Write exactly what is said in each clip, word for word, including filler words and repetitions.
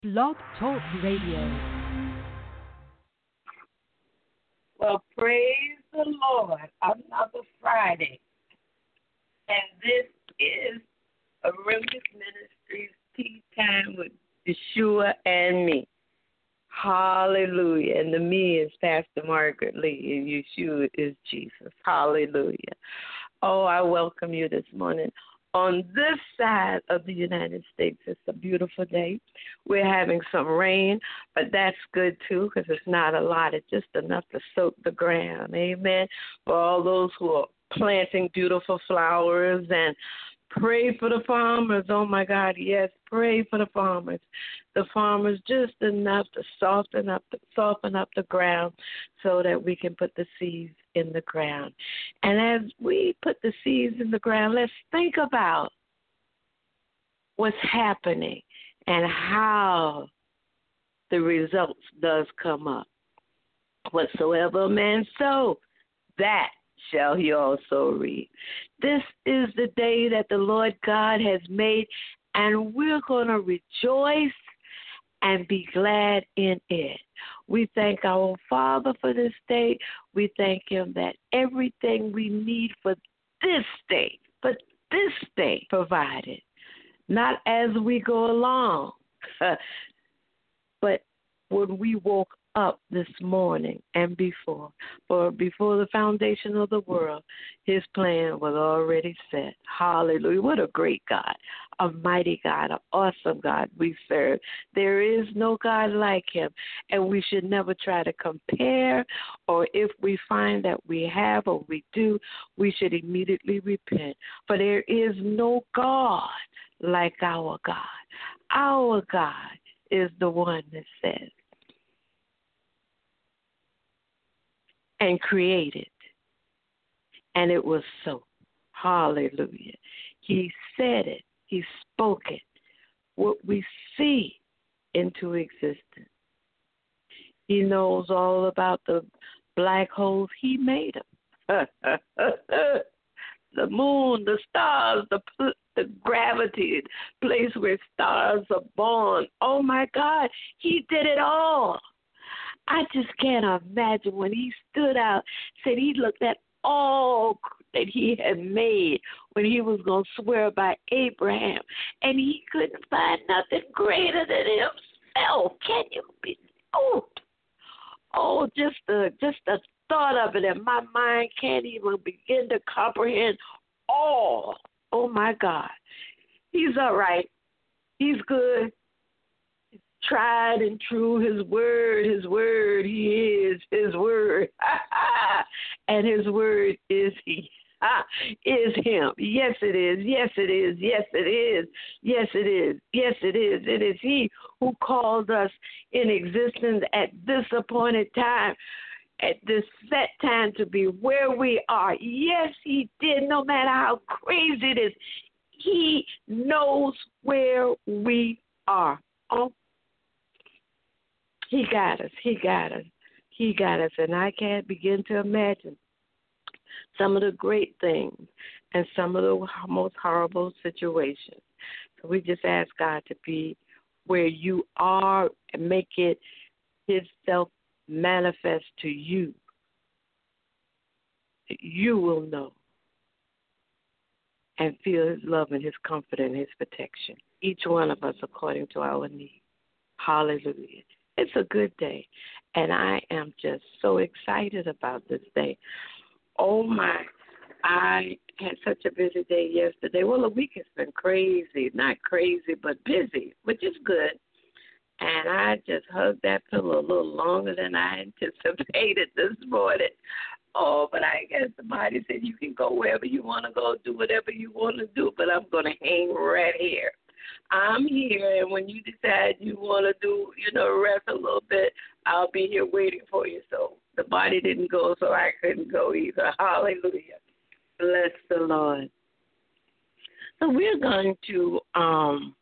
Blog Talk Radio. Well, praise the Lord. Another Friday. And this is a Remnant Ministries Tea Time with Yeshua and me. Hallelujah. And the me is Pastor Margaret Lee, and Yeshua is Jesus. Hallelujah. Oh, I welcome you this morning. On this side of the United States, it's a beautiful day. We're having some rain, but that's good, too, because it's not a lot. It's just enough to soak the ground. Amen. For all those who are planting beautiful flowers, and pray for the farmers. Oh, my God, yes, pray for the farmers. The farmers, just enough to soften up, to soften up the ground so that we can put the seeds in the ground. And as we put the seeds in the ground, let's think about what's happening and how the results does come up. Whatsoever a man sow, that shall he also reap. This is the day that the Lord God has made, and we're going to rejoice and be glad in it. We thank our Father for this day. We thank him that everything we need for this day, but this day provided, not as we go along, but when we woke up this morning and before. For before the foundation of the world, his plan was already set. Hallelujah. What a great God, a mighty God, an awesome God we serve. There is no God like him, and we should never try to compare, or if we find that we have or we do, we should immediately repent. For there is no God like our God. Our God is the one that says, and created, and it was so. Hallelujah. He said it. He spoke it. What we see into existence. He knows all about the black holes. He made them. The moon, the stars, the the gravity, place where stars are born. Oh, my God. He did it all. I just can't imagine when he stood out, said he looked at all that he had made when he was going to swear by Abraham, and he couldn't find nothing greater than himself. Can you be? Oh, oh, just the just the thought of it, and my mind can't even begin to comprehend all. Oh my God, he's all right. He's good. Tried and true, his word, his word, he is his word. And his word is he, is him. Yes, it is. Yes, it is. Yes, it is. Yes, it is. Yes, it is. It is he who called us in existence at this appointed time, at this set time to be where we are. Yes, he did, no matter how crazy it is. He knows where we are. Oh, He got us. He got us. He got us. And I can't begin to imagine some of the great things and some of the most horrible situations. So we just ask God to be where you are and make it his self manifest to you. You will know and feel his love and his comfort and his protection. Each one of us according to our need. Hallelujah. It's a good day, and I am just so excited about this day. Oh, my, I had such a busy day yesterday. Well, the week has been crazy, not crazy, but busy, which is good. And I just hugged that pillow a little longer than I anticipated this morning. Oh, but I guess somebody said you can go wherever you want to go, do whatever you want to do, but I'm going to hang right here. I'm here, and when you decide you want to do, you know, rest a little bit, I'll be here waiting for you. So the body didn't go, so I couldn't go either. Hallelujah. Bless the Lord. So we're going to um,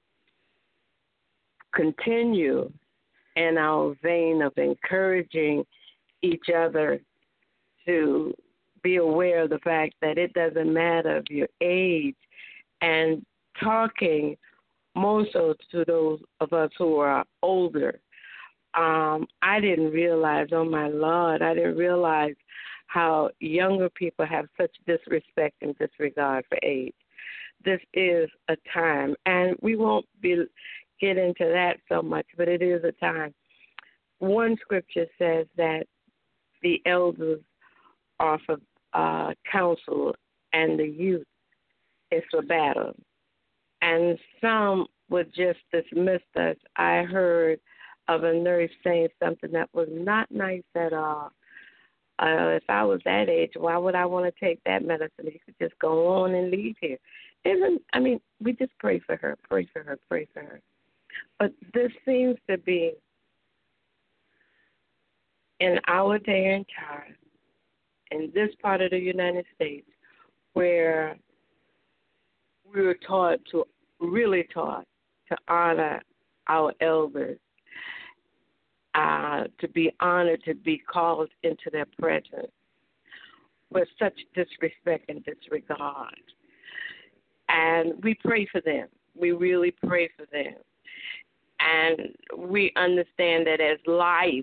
continue in our vein of encouraging each other to be aware of the fact that it doesn't matter of your age, and talking more so to those of us who are older. Um, I didn't realize, oh my Lord, I didn't realize how younger people have such disrespect and disregard for age. This is a time, and we won't be get into that so much, but it is a time. One scripture says that the elders are for uh, counsel, and the youth is for battle. And some would just dismiss us. I heard of a nurse saying something that was not nice at all. Uh, if I was that age, why would I want to take that medicine? You could just go on and leave here. Isn't I mean, we just pray for her, pray for her, pray for her. But this seems to be in our day and time, in this part of the United States, where we were taught to, really taught to honor our elders, uh, to be honored, to be called into their presence, with such disrespect and disregard. And we pray for them. We really pray for them. And we understand that as life,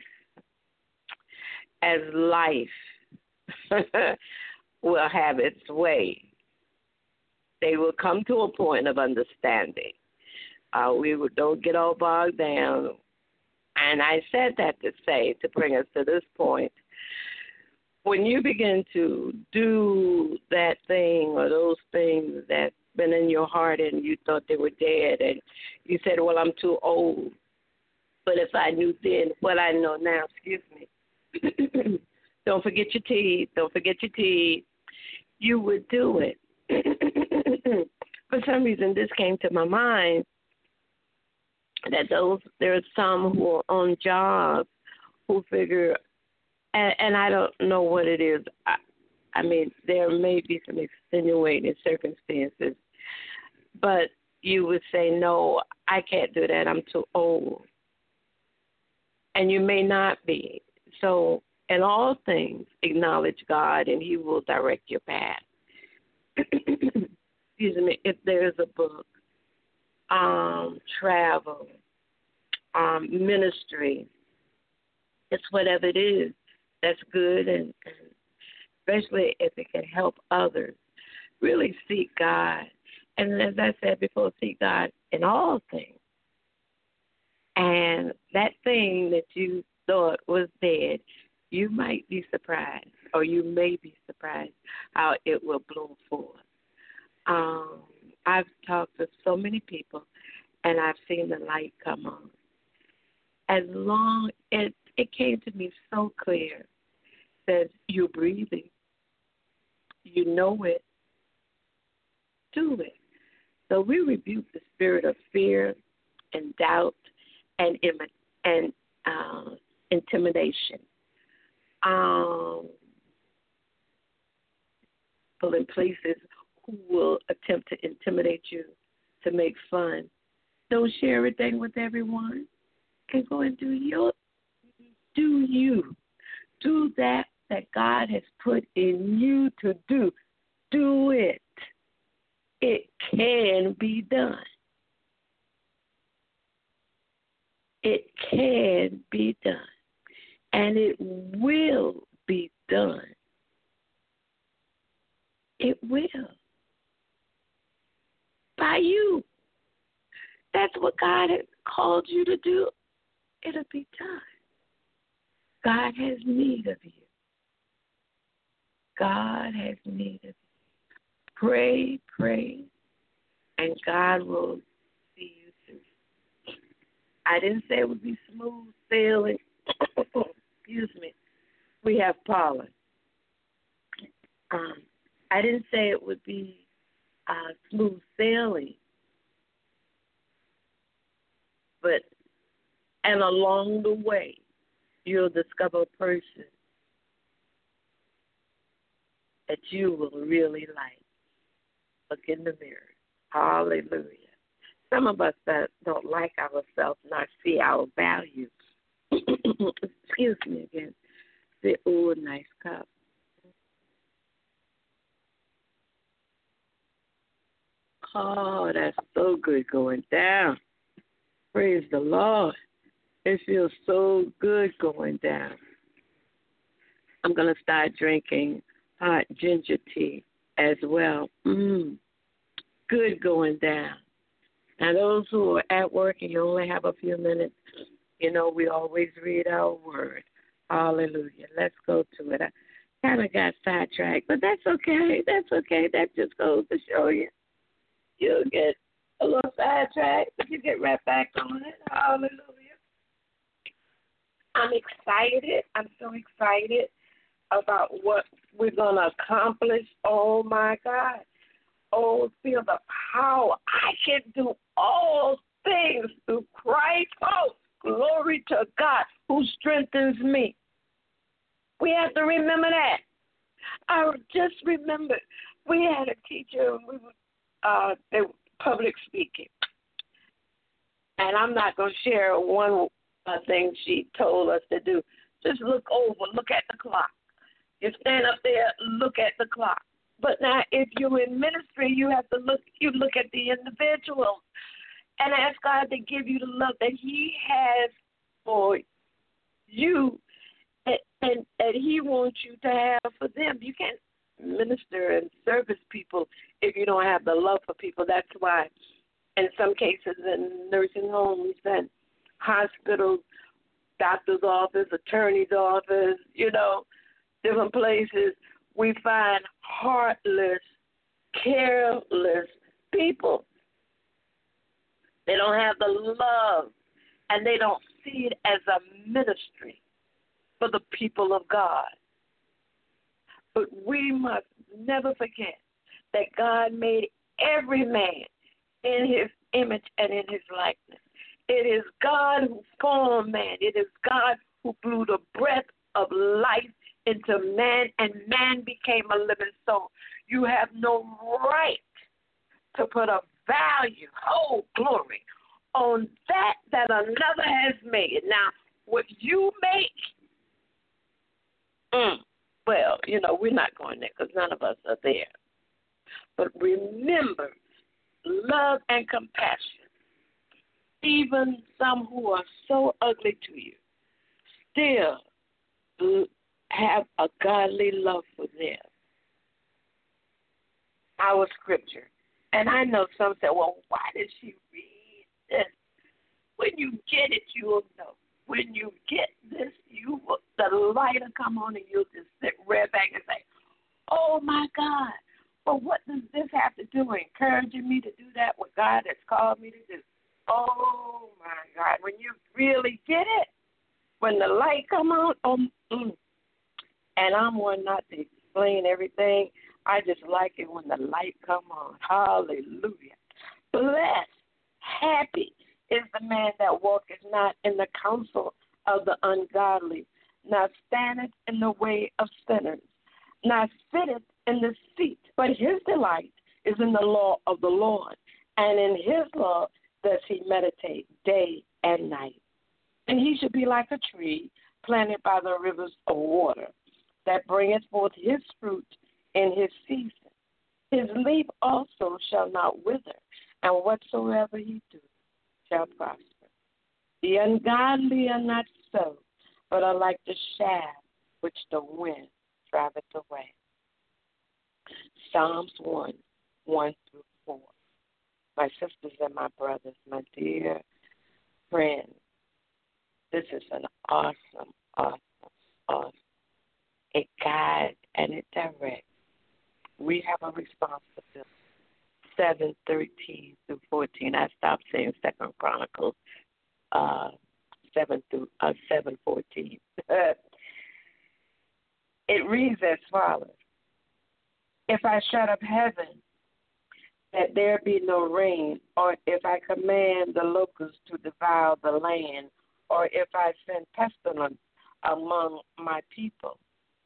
as life will have its way, they will come to a point of understanding. Uh, we don't get all bogged down. And I said that to say, to bring us to this point, when you begin to do that thing or those things that's been in your heart and you thought they were dead, and you said, well, I'm too old. But if I knew then what I know now, excuse me, don't forget your teeth, don't forget your teeth, you would do it. For some reason, this came to my mind, that those there are some who are on jobs who figure, and, and I don't know what it is. I, I mean, there may be some extenuating circumstances, but you would say, no, I can't do that. I'm too old. And you may not be. So in all things, acknowledge God, and he will direct your path. Excuse me, if there's a book, um, travel, um, ministry, it's whatever it is that's good, and, and especially if it can help others, really seek God. And as I said before, seek God in all things. And that thing that you thought was dead, you might be surprised, or you may be surprised how it will bloom forth. Um, I've talked to so many people, and I've seen the light come on. As long as it came to me so clear that you're breathing, you know it, do it. So we rebuke the spirit of fear and doubt and and uh, intimidation. Um, people in places who will attempt to intimidate you, to make fun. Don't share everything with everyone, and go and do your, do you. Do that that God has put in you to do. Do it. It can be done. It can be done. And it will be done. It will. By you. That's what God has called you to do. It'll be done. God has need of you. God has need of you. Pray, pray, and God will see you through. I didn't say it would be smooth sailing. Excuse me. We have Paula. Um, I didn't say it would be uh, smooth sailing, but and along the way, you'll discover a person that you will really like. Look in the mirror. Hallelujah. Some of us that don't like ourselves, not see our value. Excuse me again. Say, oh, nice cup. Oh, that's so good going down. Praise the Lord. It feels so good going down. I'm going to start drinking hot ginger tea as well. Mm, good going down. Now, those who are at work and you only have a few minutes, you know, we always read our word. Hallelujah. Let's go to it. I kind of got sidetracked, but that's okay. That's okay. That just goes to show you. You'll get a little sidetracked, but you get right back on it. Hallelujah. I'm excited. I'm so excited about what we're going to accomplish. Oh, my God. Oh, feel the power. I can do all things through Christ. Oh, glory to God who strengthens me. We have to remember that. I just remembered we had a teacher, and we were uh, they were public speaking. And I'm not going to share one uh, thing she told us to do. Just look over, look at the clock. You stand up there, look at the clock. But now, if you're in ministry, you have to look. You look at the individual and ask God to give you the love that He has for you, and, and that He wants you to have for them. You can't minister and service people if you don't have the love for people. That's why, in some cases, in nursing homes and hospitals, doctor's office, attorney's office, you know, different places, we find heartless, careless people. They don't have the love, and they don't see it as a ministry for the people of God. But we must never forget that God made every man in His image and in His likeness. It is God who formed man. It is God who blew the breath of life into man, and man became a living soul. You have no right to put a value, oh glory, on that that another has made. Now, what you make, mm, well, you know, we're not going there because none of us are there. But remember, love and compassion, even some who are so ugly to you, still have a godly love for them. Our scripture. And I know some say, well, why did she read this? When you get it, you will know. When you get this, you will, the light will come on and you'll just sit right back and say, oh, my God. But what does this have to do with encouraging me to do that, what God has called me to do? Oh, my God. When you really get it, when the light come on, oh, mm, and I'm one not to explain everything. I just like it when the light come on. Hallelujah. Blessed, happy is the man that walketh not in the counsel of the ungodly, nor standeth in the way of sinners, nor sitteth in the seat. But his delight is in the law of the Lord, and in his law does he meditate day and night. And he should be like a tree planted by the rivers of water, that bringeth forth his fruit in his season. His leaf also shall not wither, and whatsoever he do shall prosper. The ungodly are not so, but are like the shaft which the wind driveth away. Psalms one, one through four. My sisters and my brothers, my dear friends, this is an awesome, awesome, awesome. It guides and it directs. We have a responsibility. seven, thirteen through fourteen. I stopped saying Second Chronicles uh, seven through uh, seven fourteen. It reads as follows: If I shut up heaven, that there be no rain, or if I command the locusts to devour the land, or if I send pestilence among my people,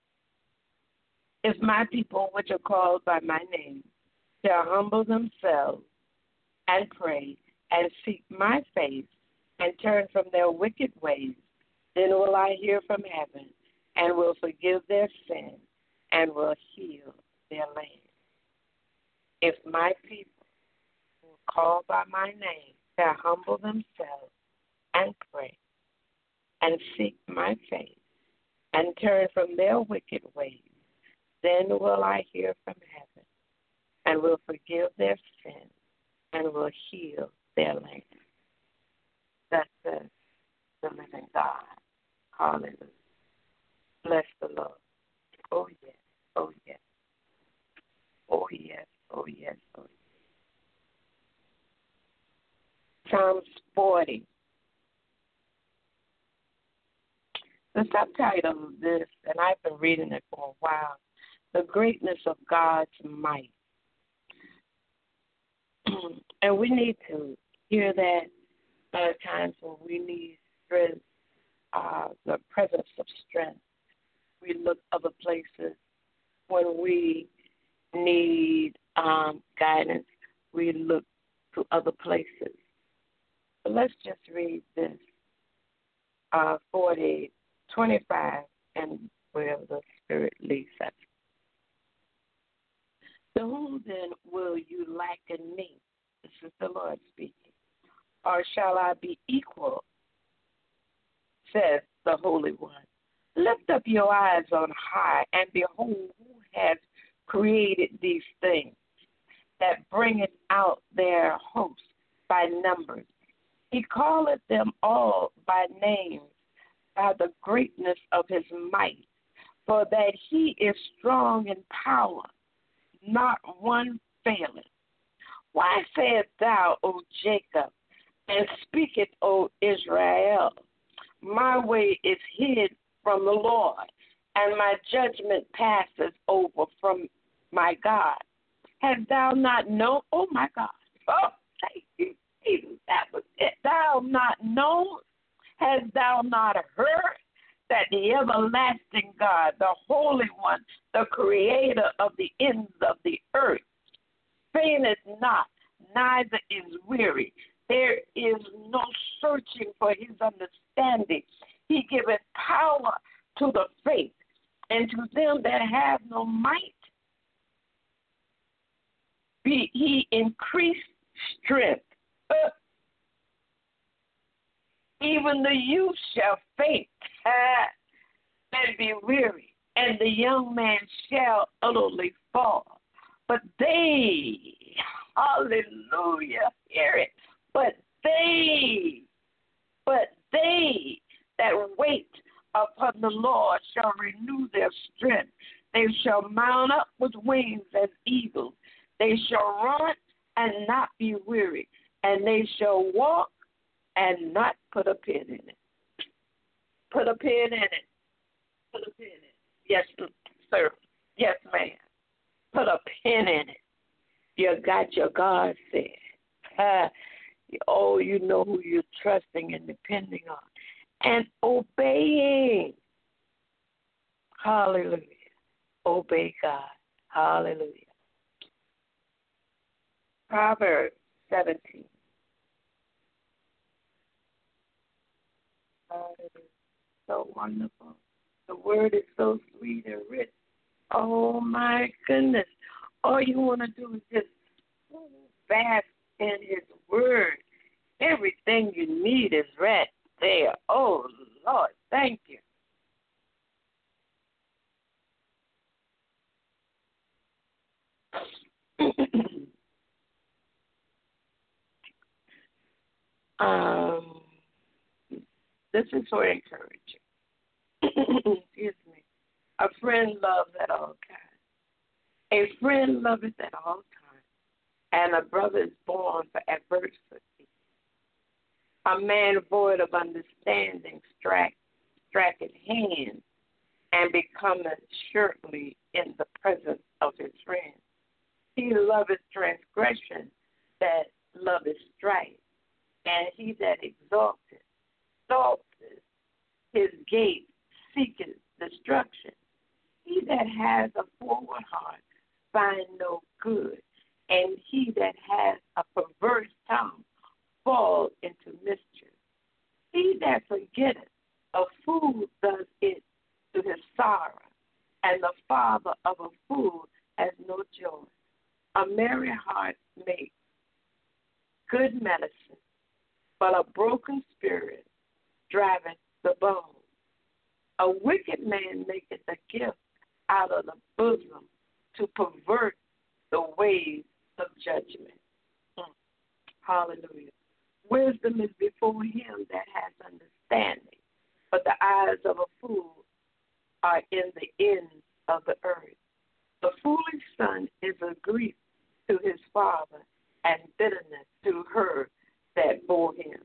if my people, which are called by my name, shall humble themselves and pray and seek my face and turn from their wicked ways, then will I hear from heaven and will forgive their sin and will heal their land. If my people, call by my name shall humble themselves and pray and seek my face and turn from their wicked ways, then will I hear from heaven and will forgive their sins and will heal their land. That says the living God. Hallelujah. Bless the Lord. Oh, yes. Oh, yes. Oh, yes. Oh, yes. Oh, yes. Psalms forty. The subtitle of this, and I've been reading it for a while, The Greatness of God's Might. And we need to hear that at times when we need strength, uh, the presence of strength. We look other places when we need um, guidance. We look to other places. But let's just read this, uh, forty, twenty-five, and wherever the Spirit leads us. To whom then will you liken me? This is the Lord speaking. Or shall I be equal, says the Holy One. Lift up your eyes on high and behold who has created these things that bringeth out their hosts by numbers. He calleth them all by names by the greatness of his might, for that he is strong in power, not one faileth. Why sayest thou, O Jacob, and speaketh, O Israel, my way is hid from the Lord, and my judgment passes over from my God. Hast thou not known? Oh, my God. Oh, thank you, Jesus. That was it. Thou not known? Hast thou not heard that the everlasting God, the Holy One, the Creator of the ends of the earth, fainteth not, neither is weary. There is no searching for his understanding. He giveth power to the faint, and to them that have no might, be he increased strength. Uh, even the youth shall faint uh, and be weary, and the young man shall utterly fall. But they, hallelujah, hear it, but they, but they that wait upon the Lord shall renew their strength. They shall mount up with wings as eagles. They shall run and not be weary, and they shall walk and not put a pin in it. Put a pin in it. Put a pin in it. Yes, sir. Yes, ma'am. Put a pin in it. You got your God said. Uh, oh, you know who you're trusting and depending on. And obeying. Hallelujah. Obey God. Hallelujah. Proverbs seventeen. Hallelujah. So wonderful. The word is so sweet and rich. Oh, my goodness. All you want to do is just bask in his word. Everything you need is right there. Oh, Lord, thank you. um, this is for encouraging. Excuse me. A friend loves at all times. A friend loveth at all times, and a brother is born for adversity. A man void of understanding strike, striketh hands and becometh shortly in the presence of his friends. He loveth transgression that loveth strife, and he that exalteth, exalteth his gate seeketh destruction. He that has a forward heart find no good, and he that has a perverse tongue fall into mischief. He that forgetteth a fool does it to his sorrow, and the father of a fool has no joy. A merry heart makes good medicine, but a broken spirit driveth the bone. A wicked man maketh a gift out of the bosom to pervert the ways of judgment. Mm. Hallelujah. Wisdom is before him that has understanding, but the eyes of a fool are in the ends of the earth. The foolish son is a grief to his father, and bitterness to her that bore him.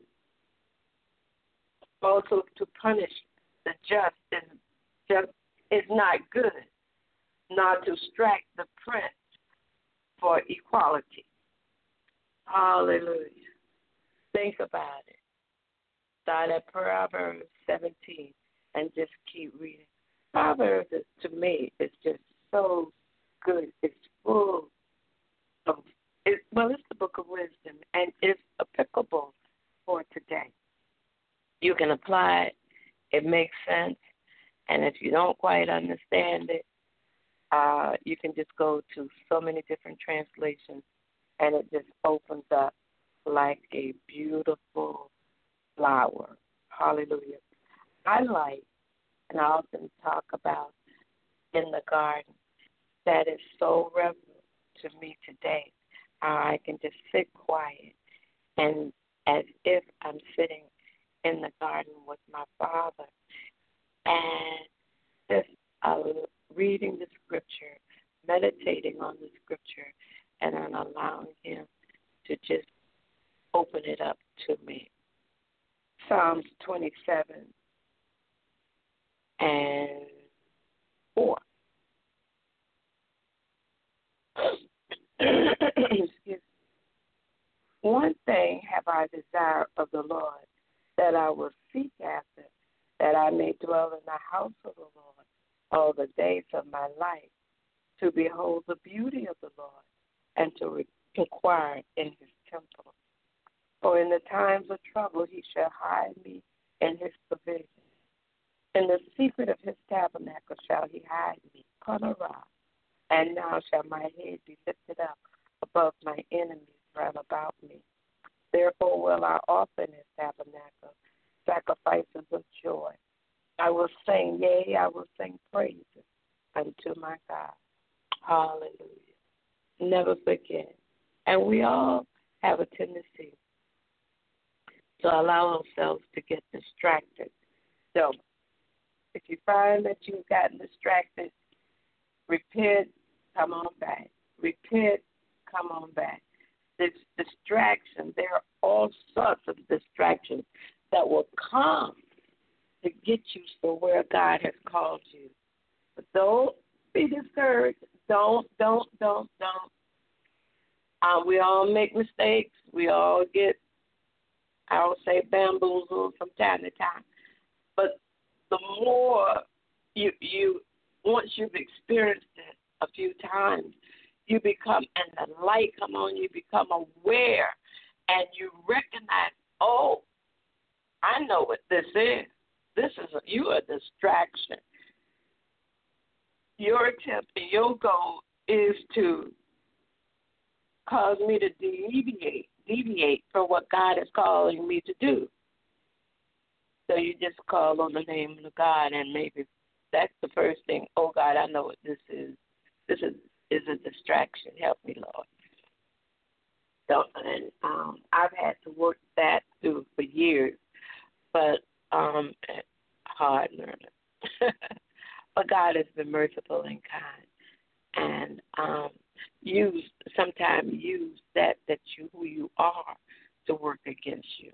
Also, to punish the just is, just is not good, nor to strike the prince for equality. Hallelujah. Think about it. Start at Proverbs seventeen and just keep reading. Proverbs, is, to me, is just so good. It's full of, it, well, it's the book of wisdom, and it's applicable for today. You can apply it. It makes sense. And if you don't quite understand it, uh, you can just go to so many different translations, and it just opens up like a beautiful flower. Hallelujah. I like, and I often talk about in the garden, that is so relevant to me today. How I can just sit quiet and as if I'm sitting in the garden with my Father and just uh, reading the Scripture, meditating on the Scripture, and then allowing Him to just open it up to me. Psalms twenty-seven and four. Excuse me. One thing have I desired of the Lord, that I will seek after, that I may dwell in the house of the Lord all the days of my life, to behold the beauty of the Lord, and to re- inquire in his temple. For in the times of trouble he shall hide me in his provision. In the secret of his tabernacle shall he hide me upon a rock. And now shall my head be lifted up above my enemies round about me. Therefore will I offer in his tabernacle sacrifices of joy. I will sing, yea, I will sing praises unto my God. Hallelujah. Never forget. And we all have a tendency to allow ourselves to get distracted. So if you find that you've gotten distracted, repent, come on back. Repent, come on back. This distraction, there are all sorts of distractions that will come to get you to where God has called you. But don't be discouraged. Don't, don't, don't, don't. Uh, we all make mistakes. We all get, I would say, bamboozled from time to time. But the more you, you once you've experienced it a few times, you become, and the light come on, you become aware, and you recognize, oh, I know what this is. This is a, you are a distraction. Your attempt and your goal is to cause me to deviate, deviate from what God is calling me to do. So you just call on the name of God, and maybe that's the first thing. Oh, God, I know what this is. This is, is a distraction. Help me, Lord. So, and um, I've had to work that through for years, but um, hard learner. But God has been merciful and kind, and um, use sometimes use that that you who you are to work against you.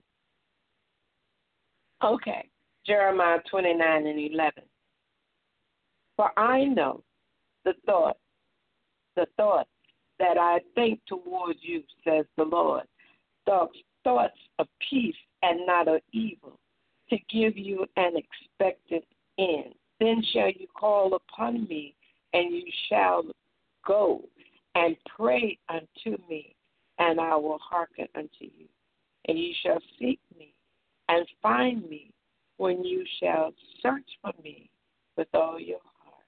Okay, Jeremiah twenty-nine and eleven. For I know the thought, the thought that I think towards you, says the Lord, thoughts, thoughts of peace and not of evil, to give you an expected end. Then shall you call upon me, and you shall go and pray unto me, and I will hearken unto you. And you shall seek me and find me when you shall search for me with all your heart,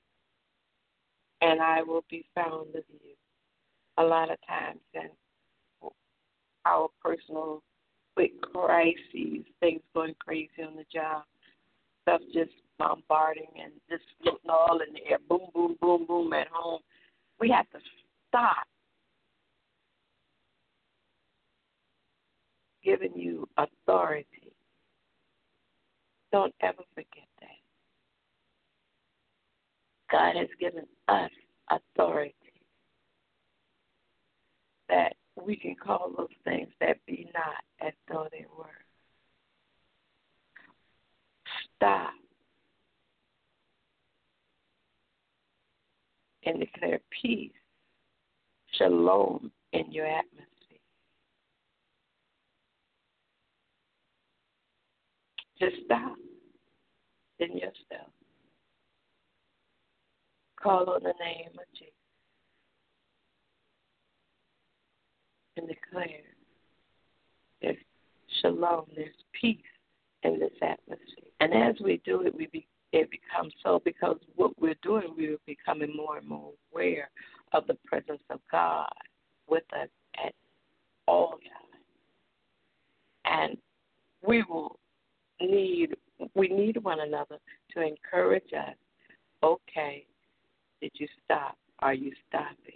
and I will be found of you. A lot of times, and our personal with crises, things going crazy on the job, stuff just bombarding and just floating all in the air, boom, boom, boom, boom at home. We have to stop giving you authority. Don't ever forget that. God has given us authority that we can call those things that be not as though they were. Stop and declare peace, shalom in your atmosphere. Just stop in yourself. Call on the name of Jesus and declare there's shalom, there's peace in this atmosphere. And as we do it, we be, it becomes so because what we're doing, we're becoming more and more aware of the presence of God with us at all times. And we will need, we need one another to encourage us. Okay, did you stop? Are you stopping?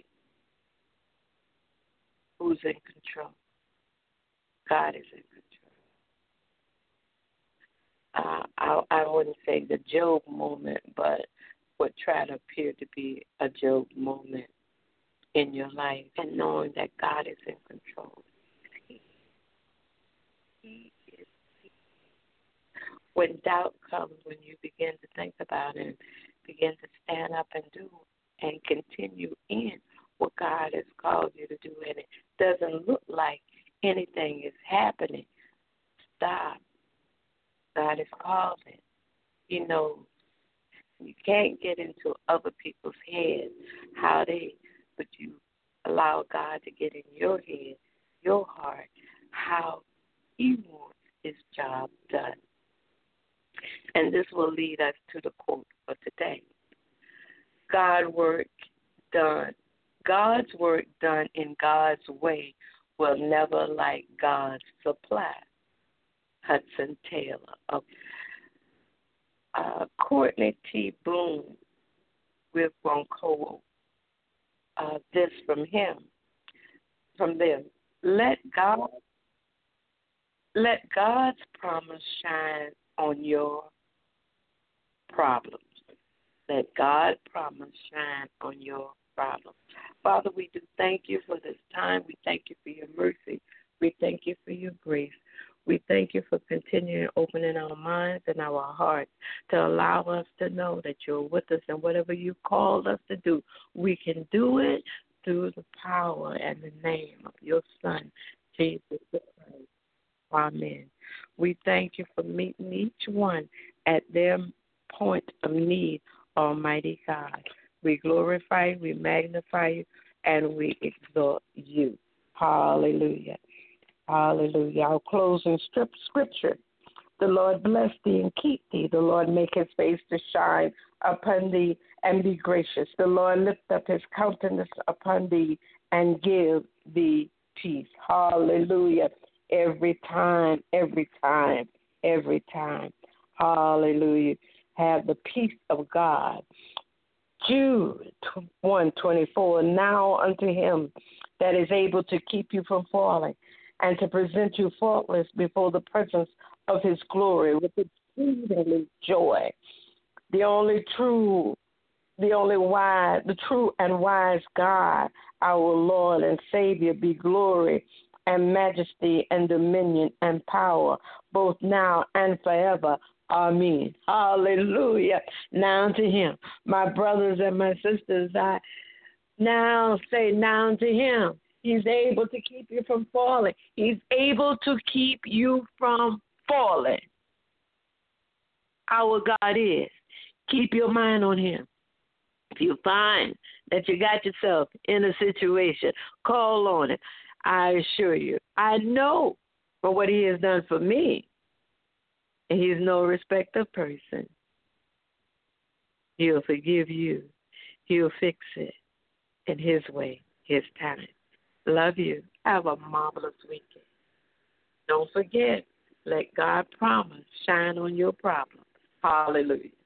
Who's in control? God is in control. Uh, I, I wouldn't say the Job moment, but what try to appear to be a Job moment in your life, and knowing that God is in control. He, he is. When doubt comes, when you begin to think about it, and begin to stand up and do and continue in what God has called you to do, and it doesn't look like anything is happening, stop. God is calling. You know, you can't get into other people's heads, how they, but you allow God to get in your head, your heart, how He wants His job done. And this will lead us to the quote for today. God work done. God's work done in God's way will never lack God's supply. Hudson Taylor. Uh, uh, Courtney T. Boone, we're going to quote uh, this from him, from them. Let God, let God's promise shine on your problems. Let God's promise shine on your problems. Father, we do thank you for this time. We thank you for your mercy. We thank you for your grace. We thank you for continuing opening our minds and our hearts to allow us to know that you're with us, and whatever you called us to do, we can do it through the power and the name of your Son, Jesus Christ. Amen. We thank you for meeting each one at their point of need, Almighty God. We glorify you, we magnify you, and we exalt you. Hallelujah. Hallelujah. Our closing strip scripture. The Lord bless thee and keep thee. The Lord make his face to shine upon thee and be gracious. The Lord lift up his countenance upon thee and give thee peace. Hallelujah. Every time, every time, every time. Hallelujah. Have the peace of God. Jude one twenty-four. Now unto him that is able to keep you from falling, and to present you faultless before the presence of his glory with exceedingly joy. The only true, the only wise, the true and wise God, our Lord and Savior, be glory and majesty and dominion and power, both now and forever. Amen. Hallelujah. Now to him. My brothers and my sisters, I now say now to him. He's able to keep you from falling. He's able to keep you from falling. Our God is. Keep your mind on him. If you find that you got yourself in a situation, call on him. I assure you, I know for what he has done for me. And he's no respecter of person. He'll forgive you. He'll fix it in his way, his time. Love you. Have a marvelous weekend. Don't forget, let God promise shine on your problem. Hallelujah.